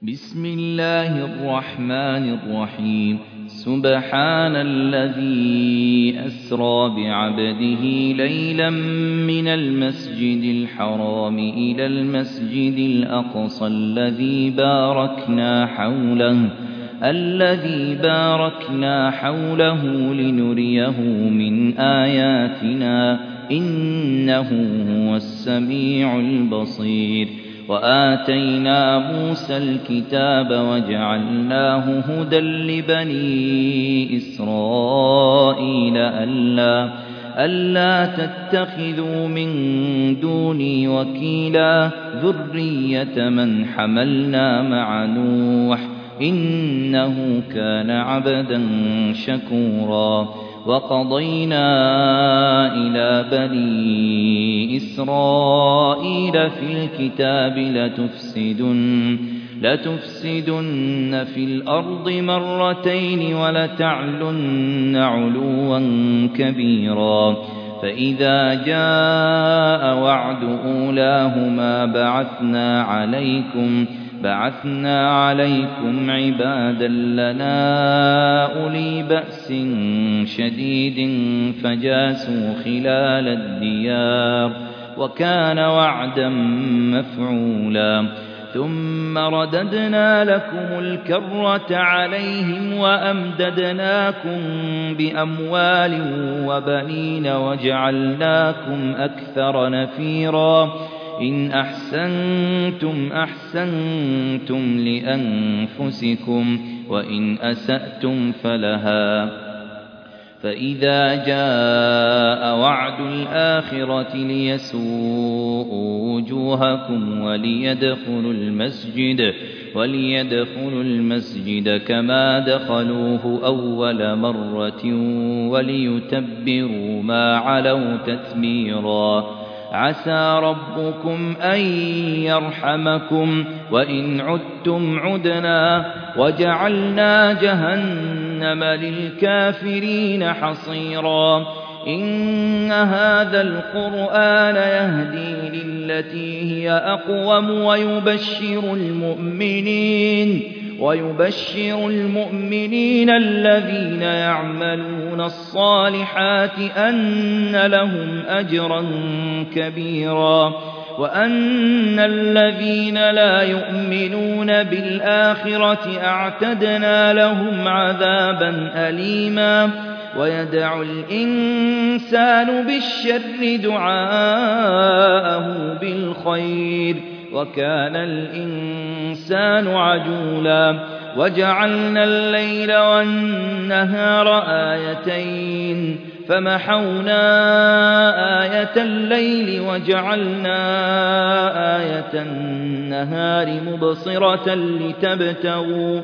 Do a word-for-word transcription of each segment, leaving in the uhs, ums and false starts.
بسم الله الرحمن الرحيم سبحان الذي أسرى بعبده ليلا من المسجد الحرام إلى المسجد الأقصى الذي باركنا حوله الذي باركنا حوله لنريه من آياتنا إنه هو السميع البصير وآتينا موسى الكتاب وجعلناه هدى لبني إسرائيل ألا, ألا تتخذوا من دوني وكيلا ذرية من حملنا مع نوح إنه كان عبدا شكورا وقضينا إلى بني إسرائيل في الكتاب لتفسدن, لتفسدن في الأرض مرتين ولتعلن علوا كبيرا فإذا جاء وعد أولاهما بعثنا عليكم بعثنا عليكم عبادا لنا أولي بأس شديد فجاسوا خلال الديار وكان وعدا مفعولا ثم رددنا لكم الكرة عليهم وأمددناكم بأموال وبنين وجعلناكم أكثر نفيرا إن أحسنتم أحسنتم لأنفسكم وإن أسأتم فلها فإذا جاء وعد الآخرة ليسوءوا وجوهكم وليدخلوا المسجد وليدخلوا المسجد كما دخلوه أول مرة وليتبروا ما علوا تتبيرا عسى ربكم أن يرحمكم وإن عدتم عدنا وجعلنا جهنم للكافرين حصيرا إن هذا القرآن يهدي للتي هي أقوم ويبشر المؤمنين ويبشر المؤمنين الذين يعملون الصالحات أن لهم أجرا كبيرا وأن الذين لا يؤمنون بالآخرة أعتدنا لهم عذابا أليما ويدع الإنسان بالشر دعاءه بالخير وكان الإنسان عجولا وجعلنا الليل والنهار آيتين فمحونا آية الليل وجعلنا آية النهار مبصرة لتبتغوا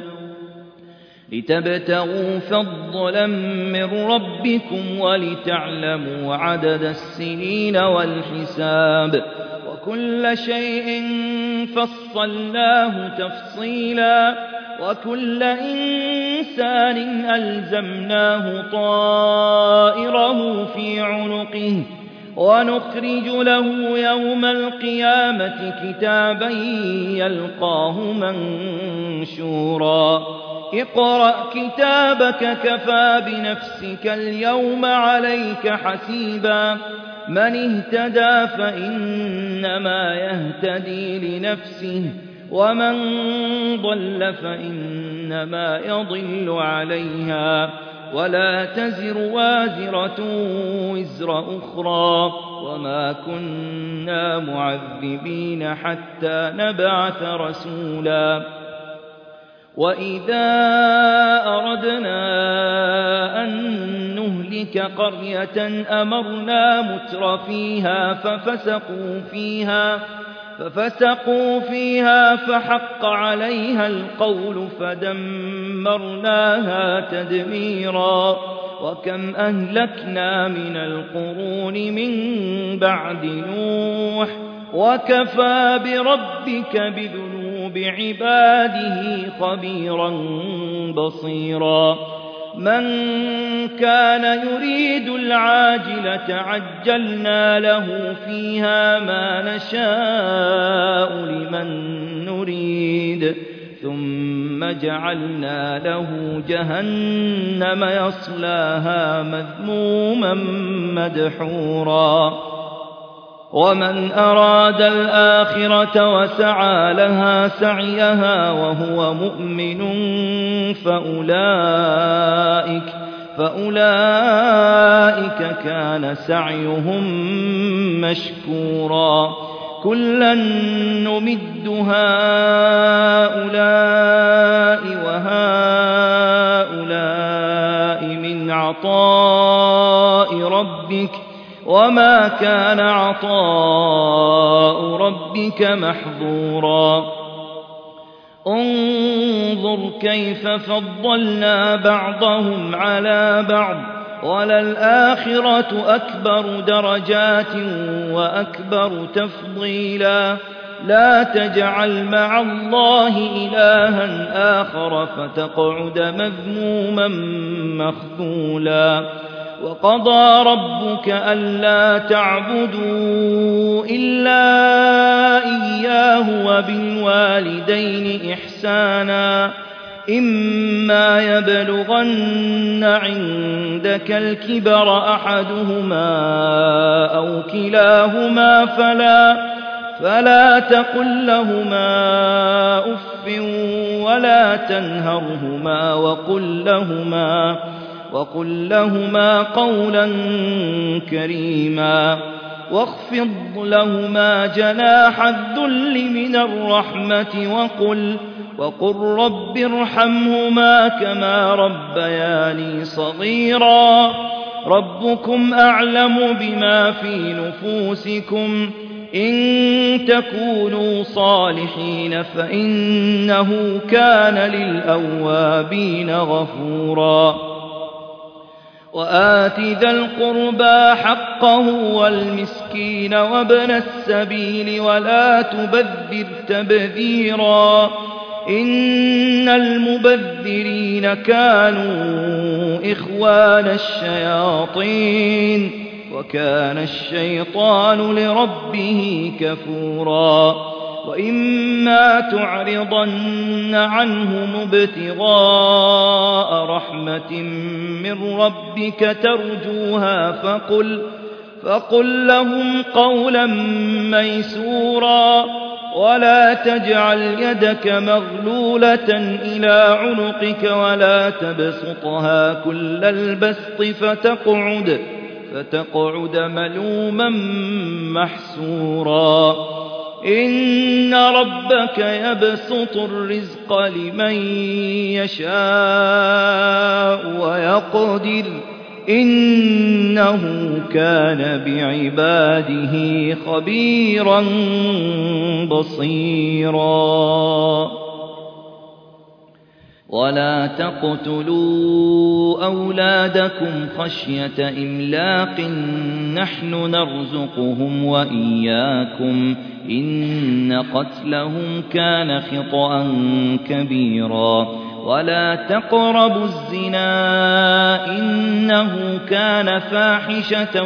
لتبتغوا فضلا من ربكم ولتعلموا عدد السنين والحساب وكل شيء فصلناه تفصيلا وكل إنسان ألزمناه طائره في عنقه ونخرج له يوم القيامة كتابا يلقاه منشورا اقرأ كتابك كفى بنفسك اليوم عليك حسيبا من اهتدى فإنما يهتدي لنفسه ومن ضل فإنما يضل عليها ولا تزر وازرة وزر أخرى وما كنا معذبين حتى نبعث رسولا وإذا أردنا أن نهلك قرية أمرنا متر فيها ففسقوا فيها ففسقوا فيها فحق عليها القول فدمرناها تدميرا وكم أهلكنا من القرون من بعد نوح وكفى بربك بذنوب عباده خبيرا بصيرا من كان يريد العاجلة عجلنا له فيها ما نشاء لمن نريد ثم جعلنا له جهنم يصلاها مذموما مدحورا ومن أراد الآخرة وسعى لها سعيها وهو مؤمن فأولئك, فأولئك كان سعيهم مشكورا كلا نمد هؤلاء وهؤلاء من عطاء ربك وما كان عطاء ربك محظورا انظر كيف فضلنا بعضهم على بعض وللآخرة أكبر درجات وأكبر تفضيلا لا تجعل مع الله إلها آخر فتقعد مذموما مخذولا وقضى ربك ألا تعبدوا إلا إياه وبالوالدين إحسانا إما يبلغن عندك الكبر أحدهما أو كلاهما فلا, فلا تقل لهما أف ولا تنهرهما وقل لهما وقل لهما قولا كريما واخفض لهما جناح الذل من الرحمة وقل, وقل رب ارحمهما كما ربياني صغيرا ربكم أعلم بما في نفوسكم إن تكونوا صالحين فإنه كان للأوابين غفورا وآت ذا القربى حقه والمسكين وابن السبيل ولا تبذر تبذيرا إن المبذرين كانوا إخوان الشياطين وكان الشيطان لربه كفورا وإما تعرضن عنهم ابتغاء رحمة من ربك ترجوها فقل, فقل لهم قولا ميسورا ولا تجعل يدك مغلولة إلى عنقك ولا تبسطها كل البسط فتقعد, فتقعد ملوما محسورا إن ربك يبسط الرزق لمن يشاء ويقدر إنه كان بعباده خبيرا بصيرا ولا تقتلوا أولادكم خشية إملاق نحن نرزقهم وإياكم إن قتلهم كان خطأ كبيرا ولا تقربوا الزنا إنه كان فاحشة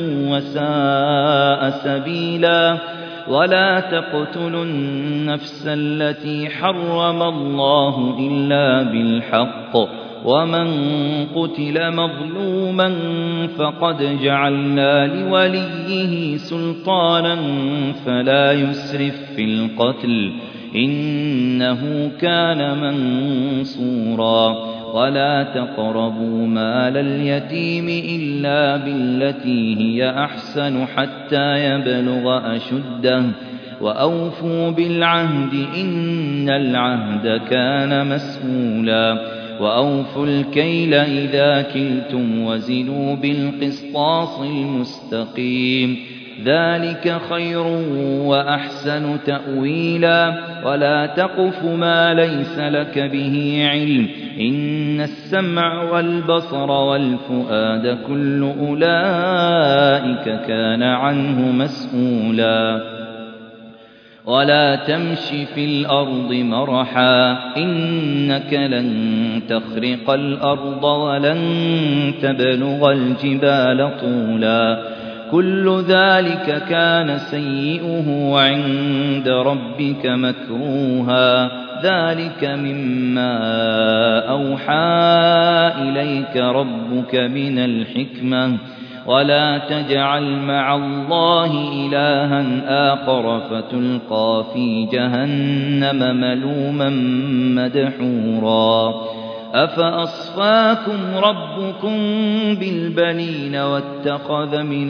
وساء سبيلا ولا تقتلوا النفس التي حرم الله إلا بالحق ومن قتل مظلوما فقد جعلنا لوليه سلطانا فلا يسرف في القتل إنه كان منصورا ولا تقربوا مال اليتيم إلا بالتي هي أحسن حتى يبلغ أشده وأوفوا بالعهد إن العهد كان مسؤولا وأوفوا الكيل إذا كلتم وزنوا بالقسطاس المستقيم ذلك خير وأحسن تأويلا ولا تقف ما ليس لك به علم إن السمع والبصر والفؤاد كل أولئك كان عنه مسؤولا ولا تمش في الأرض مرحا إنك لن تخرق الأرض ولن تبلغ الجبال طولا كل ذلك كان سيئه عند ربك مكروها ذلك مما أوحى إليك ربك من الحكمة ولا تجعل مع الله إلها آخر فتلقى في جهنم ملوما مدحورا أفأصفاكم ربكم بالبنين واتخذ من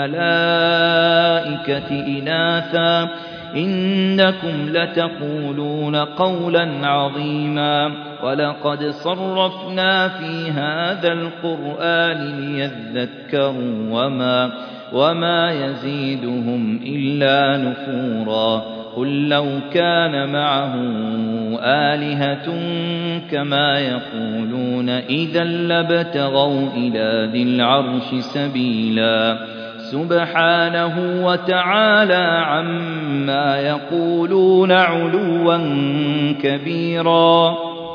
الملائكة إناثا إنكم لتقولون قولا عظيما ولقد صرفنا في هذا القرآن ليذكروا وما, وما يزيدهم إلا نفورا قل لو كان معه آلهة كما يقولون إذا لابتغوا إلى ذي العرش سبيلا سبحانه وتعالى عما يقولون علوا كبيرا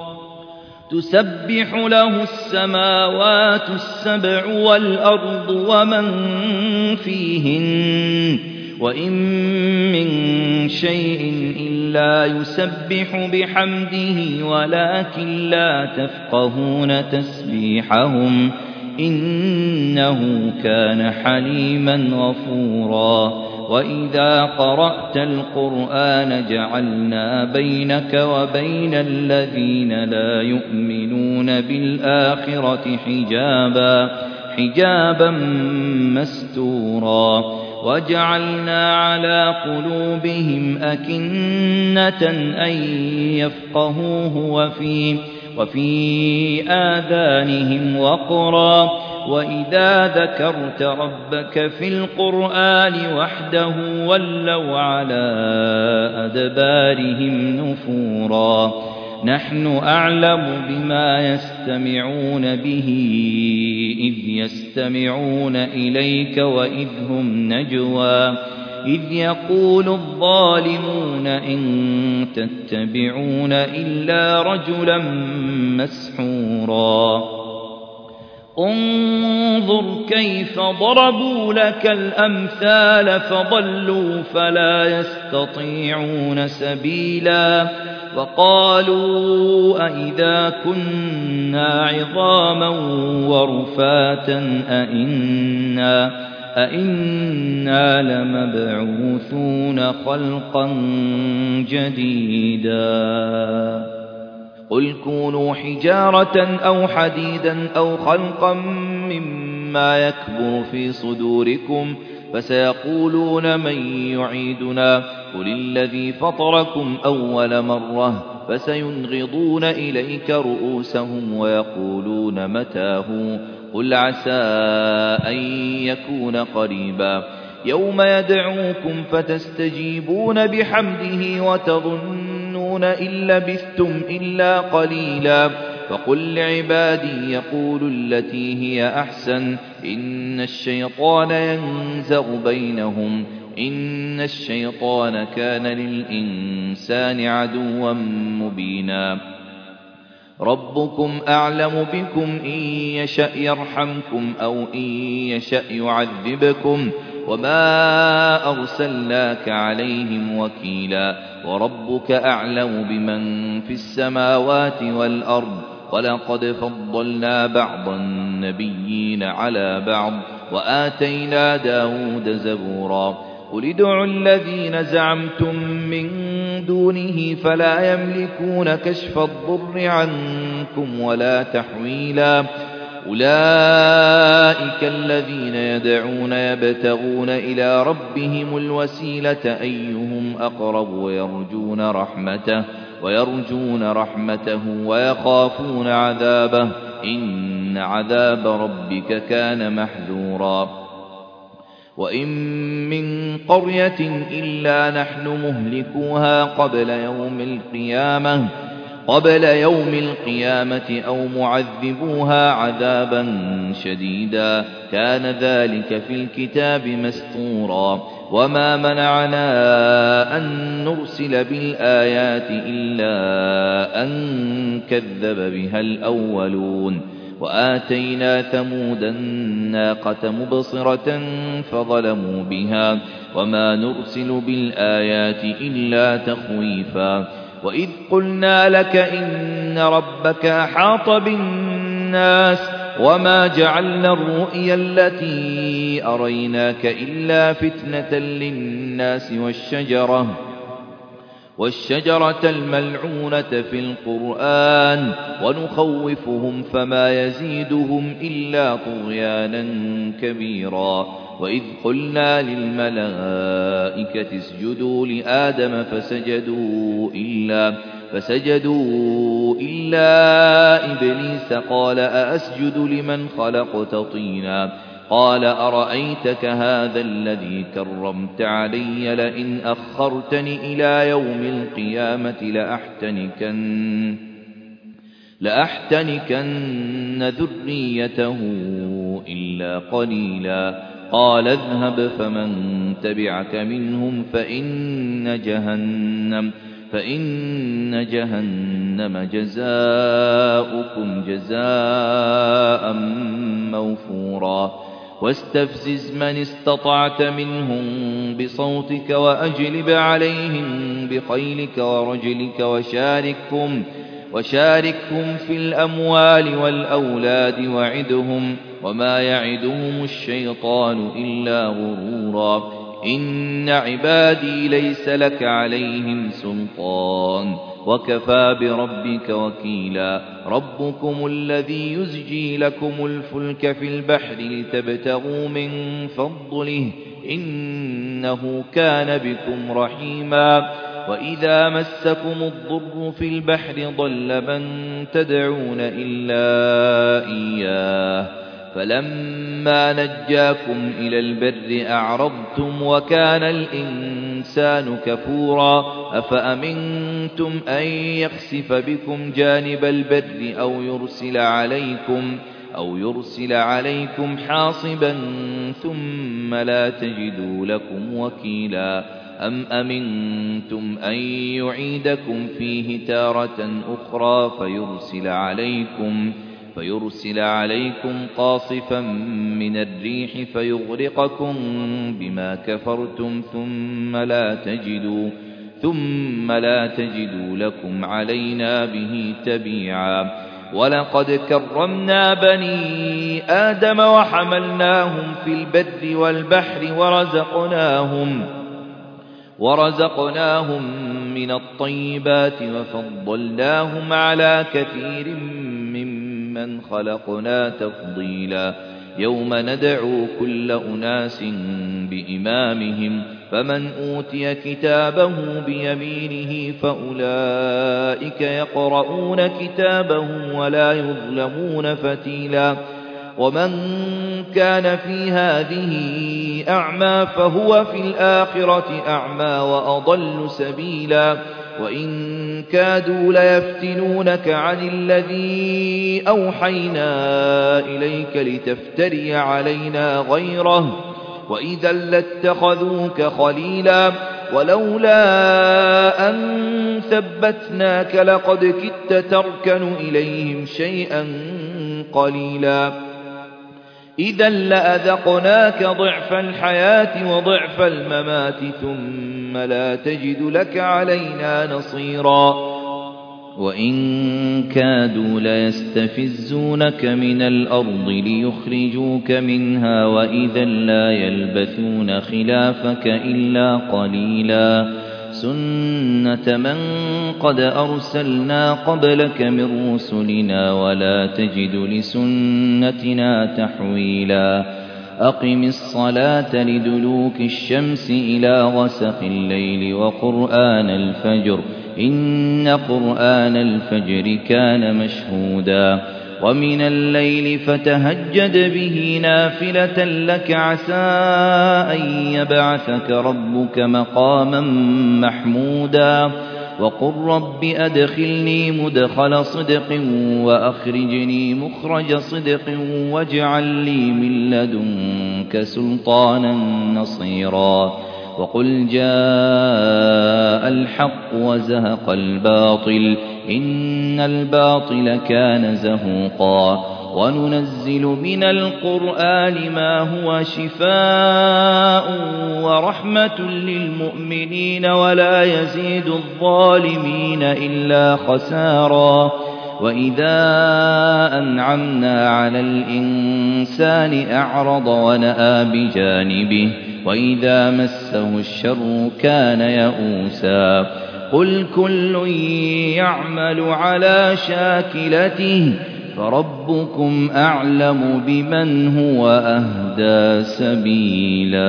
تسبح له السماوات السبع والأرض ومن فيهن وإن من شيء إلا يسبح بحمده ولكن لا تفقهون تسبيحهم إنه كان حليما غفورا وإذا قرأت القرآن جعلنا بينك وبين الذين لا يؤمنون بالآخرة حجابا حجابا مستورا وجعلنا على قلوبهم أكنة أن يفقهوه وفي وفي آذانهم وقرا وإذا ذكرت ربك في القرآن وحده ولوا على أدبارهم نفورا نحن أعلم بما يستمعون به إذ يستمعون إليك وإذ هم نجوى إذ يقول الظالمون إن تتبعون إلا رجلا مسحورا انظر كيف ضربوا لك الأمثال فضلوا فلا يستطيعون سبيلا وقالوا أئذا كنا عظاما ورفاتا أئنا أئنا لمبعوثون خلقا جديدا قل كونوا حجارة أو حديدا أو خلقا مما يكبر في صدوركم فسيقولون من يعيدنا قل الذي فطركم أول مرة فسينغضون إليك رؤوسهم ويقولون متاه قل عسى أن يكون قريبا يوم يدعوكم فتستجيبون بحمده وتظنون إن لبثتم إلا قليلا فقل لعبادي يقولوا التي هي أحسن إن الشيطان ينزغ بينهم إن الشيطان كان للإنسان عدوا مبينا ربكم أعلم بكم إن يشأ يرحمكم أو إن يشأ يعذبكم وما أرسلناك عليهم وكيلا وربك أعلم بمن في السماوات والأرض ولقد فضلنا بعض النبيين على بعض وآتينا داود زبورا قل ادعوا الذين زعمتم من دونه فلا يملكون كشف الضر عنكم ولا تحويلا أولئك الذين يدعون يبتغون إلى ربهم الوسيلة أيهم أقرب ويرجون رحمته ويرجون رحمته ويخافون عذابه إن عذاب ربك كان محذورا وإن من قرية إلا نحن مهلكوها قبل يوم القيامة قبل يوم القيامة أو معذبوها عذابا شديدا كان ذلك في الكتاب مسطورا وما منعنا أن نرسل بالآيات إلا أن كذب بها الأولون وآتينا ثمود الناقة مبصرة فظلموا بها وما نرسل بالآيات إلا تخويفا وإذ قلنا لك إن ربك أحاط بالناس وما جعلنا الرؤيا التي أريناك إلا فتنة للناس والشجرة والشجرة الملعونة في القرآن ونخوفهم فما يزيدهم إلا طغيانا كبيرا. وإذ قلنا للملائكة اسجدوا لآدم فسجدوا إلا فسجدوا إلا إبليس قال أأسجد لمن خلقت طينا قال أرأيتك هذا الذي كرمت علي لئن أخرتني إلى يوم القيامة لأحتنكن لأحتنكن ذريته إلا قليلا. قال اذهب فمن تبعك منهم فإن جهنم فإن جهنم جزاؤكم جزاء موفورا. واستفزز من استطعت منهم بصوتك وأجلب عليهم بخيلك ورجلك وشاركهم وشاركهم في الأموال والأولاد وعدهم وما يعدهم الشيطان إلا غرورا. إن عبادي ليس لك عليهم سلطان وكفى بربك وكيلا. ربكم الذي يزجي لكم الفلك في البحر لتبتغوا من فضله إنه كان بكم رحيما. وإذا مسكم الضر في البحر ضل من تدعون إلا إياه فلما نجاكم إلى البر أعرضتم وكان الإنسان كفورا. أفأمنتم أن يخسف بكم جانب البر أو يرسل عليكم أو يرسل عليكم حاصبا ثم لا تجدوا لكم وكيلا. أم أمنتم أن يعيدكم فيه تارة أخرى فيرسل عليكم فيرسل عليكم قاصفا من الريح فيغرقكم بما كفرتم ثم لا تجدوا ثم لا تجدوا لكم علينا به تبيعا. ولقد كرمنا بني آدم وحملناهم في البر والبحر ورزقناهم ورزقناهم من الطيبات وفضلناهم على كثير ممن خلقنا تفضيلا. يوم ندعو كل أناس بإمامهم فمن أوتي كتابه بيمينه فأولئك يقرؤون كتابهم ولا يظلمون فتيلا. ومن كان في هذه أعمى فهو في الآخرة أعمى وأضل سبيلا. وإن كادوا ليفتنونك عن الذي أوحينا إليك لتفتري علينا غيره وإذا لاتخذوك خليلا. ولولا أن ثبتناك لقد كدت تركن إليهم شيئا قليلا. إذا لأذقناك ضعف الحياة وضعف الممات ثم لا تجد لك علينا نصيرا. وإن كادوا ليستفزونك من الأرض ليخرجوك منها وإذا لا يلبثون خلافك إلا قليلا. سنة من قد أرسلنا قبلك من رسلنا ولا تجد لسنتنا تحويلا. أقم الصلاة لدلوك الشمس إلى غسق الليل وقرآن الفجر إن قرآن الفجر كان مشهودا. ومن الليل فتهجد به نافلة لك عسى أن يبعثك ربك مقاما محمودا. وقل رب أدخلني مدخل صدق وأخرجني مخرج صدق واجعل لي من لدنك سلطانا نصيرا. وقل جاء الحق وزهق الباطل إن الباطل كان زهوقا. وننزل من القرآن ما هو شفاء ورحمة للمؤمنين ولا يزيد الظالمين إلا خسارا وإذا أنعمنا على الإنسان أعرض ونأى بجانبه وإذا مسه الشر كان يئوسا قل كل يعمل على شاكلته فربكم أعلم بمن هو أهدى سبيلا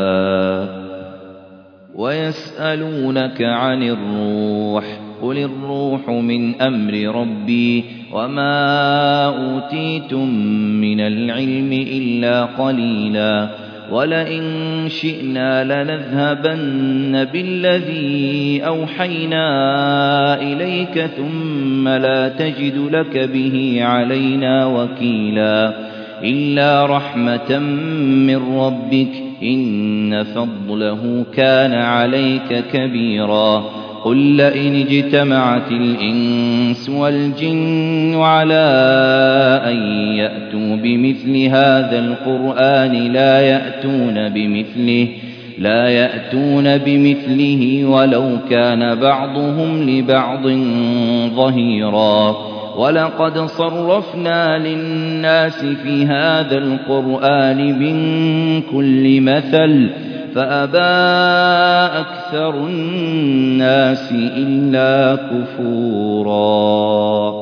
ويسألونك عن الروح قل الروح من أمر ربي وما أوتيتم من العلم إلا قليلا ولئن شئنا لنذهبن بالذي أوحينا إليك ثم لا تجد لك به علينا وكيلا إلا رحمة من ربك إن فضله كان عليك كبيرا قل لئن اجتمعت الإنس والجن على أن يأتوا بمثل هذا القرآن لا يأتون بمثله لا يأتون بمثله ولو كان بعضهم لبعض ظهيرا ولقد صرفنا للناس في هذا القرآن من كل مثل فأبى أكثر الناس إلا كفورا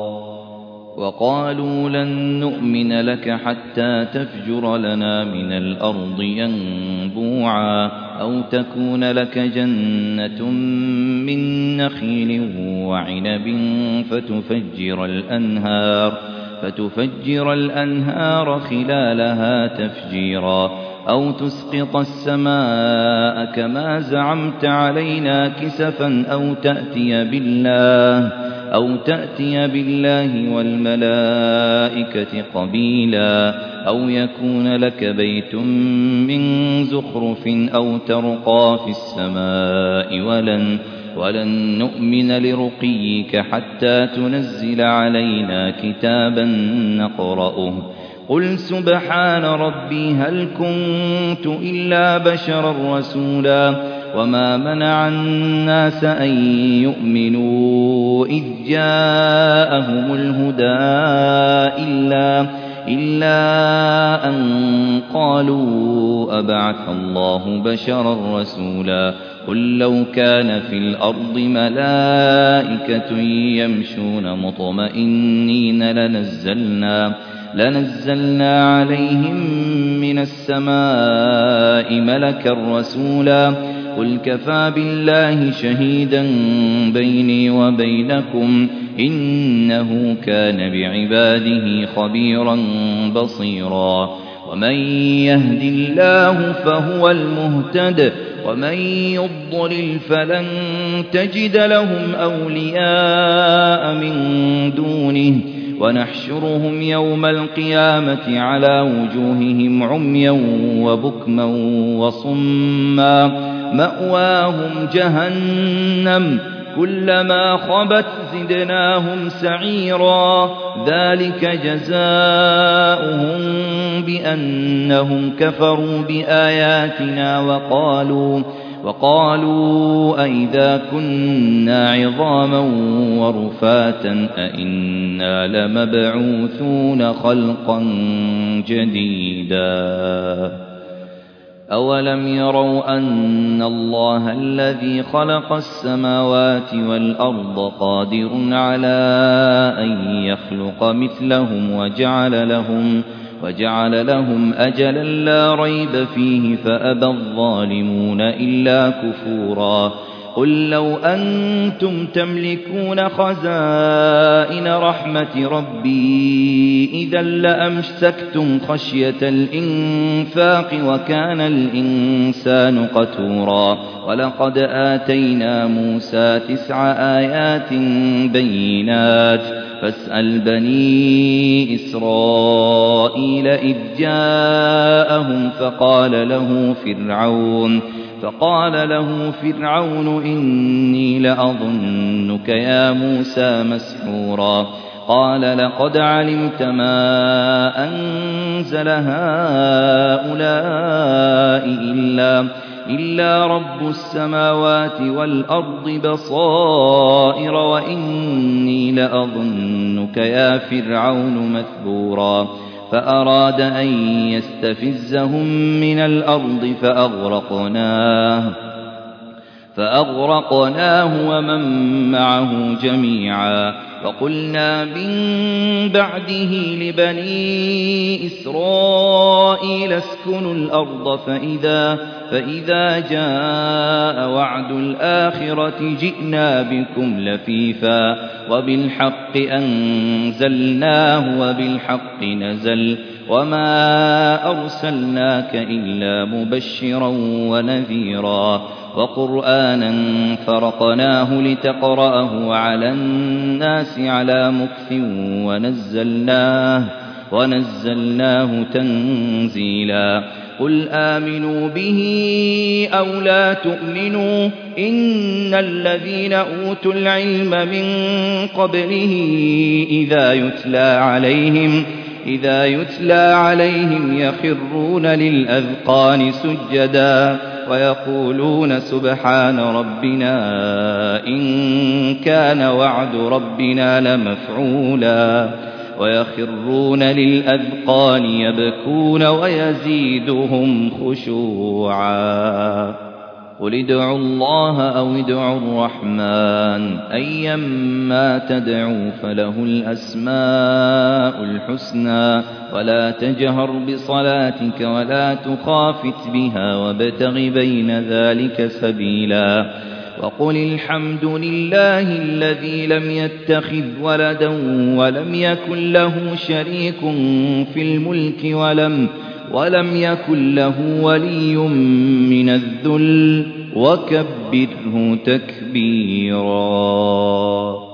وقالوا لن نؤمن لك حتى تفجر لنا من الأرض ينبوعا أو تكون لك جنة من نخيل وعنب فتفجر الأنهار فتفجر الأنهار خلالها تفجيرا أو تسقط السماء كما زعمت علينا كسفا أو تأتي بالله أو تأتي بالله والملائكة قبيلا أو يكون لك بيت من زخرف أو ترقى في السماء ولن ولن نؤمن لرقيك حتى تنزل علينا كتابا نقرأه قل سبحان ربي هل كنت إلا بشرا رسولا وما منع الناس أن يؤمنوا إذ جاءهم الهدى إلا, إلا أن قالوا أبعث الله بشرا رسولا قل لو كان في الأرض ملائكة يمشون مطمئنين لنزلنا لنزلنا عليهم من السماء ملكا رسولا قل كفى بالله شهيدا بيني وبينكم إنه كان بعباده خبيرا بصيرا ومن يهد الله فهو المهتد ومن يضلل فلن تجد لهم أولياء من دونه ونحشرهم يوم القيامة على وجوههم عميا وبكما وصما مأواهم جهنم كلما خبت زدناهم سعيرا ذلك جزاؤهم بأنهم كفروا بآياتنا وقالوا وقالوا أئذا كنا عظاما ورفاتا أئنا لمبعوثون خلقا جديدا أولم يروا أن الله الذي خلق السماوات والأرض قادر على أن يخلق مثلهم وجعل لهم وجعل لهم أجلا لا ريب فيه فأبى الظالمون إلا كفورا قل لو أنتم تملكون خزائن رحمة ربي إذا لأمسكتم خشية الإنفاق وكان الإنسان قتورا ولقد آتينا موسى تسع آيات بينات فاسأل بني إسرائيل إذ جاءهم فقال له فرعون فقال له فرعون إني لأظنك يا موسى مسحورا قال لقد علمت ما أنزل هؤلاء إلا, إلا رب السماوات والأرض بصائر وإني لأظنك يا فرعون مثبورا فأراد أن يستفزهم من الأرض فأغرقناه فأغرقناه ومن معه جميعا وقلنا من بعده لبني إسرائيل اسكنوا الأرض فإذا, فإذا جاء وعد الآخرة جئنا بكم لفيفا وبالحق أنزلناه وبالحق نزل وما أرسلناك إلا مبشرا ونذيرا وقرآنا فرقناه لتقرأه على الناس على مكث ونزلناه, ونزلناه تنزيلا قل آمنوا به أو لا تؤمنوا إن الذين أوتوا العلم من قبله إذا يتلى عليهم إذا يتلى عليهم يخرون للأذقان سجدا ويقولون سبحان ربنا إن كان وعد ربنا لمفعولا ويخرون للأذقان يبكون ويزيدهم خشوعا قل ادعوا الله أو ادعوا الرحمن أيما تدعوا فله الأسماء الحسنى ولا تجهر بصلاتك ولا تخافت بها وابتغ بين ذلك سبيلا وقل الحمد لله الذي لم يتخذ ولدا ولم يكن له شريك في الملك ولم ولم يكن له ولي من الذل وكبره تكبيرا.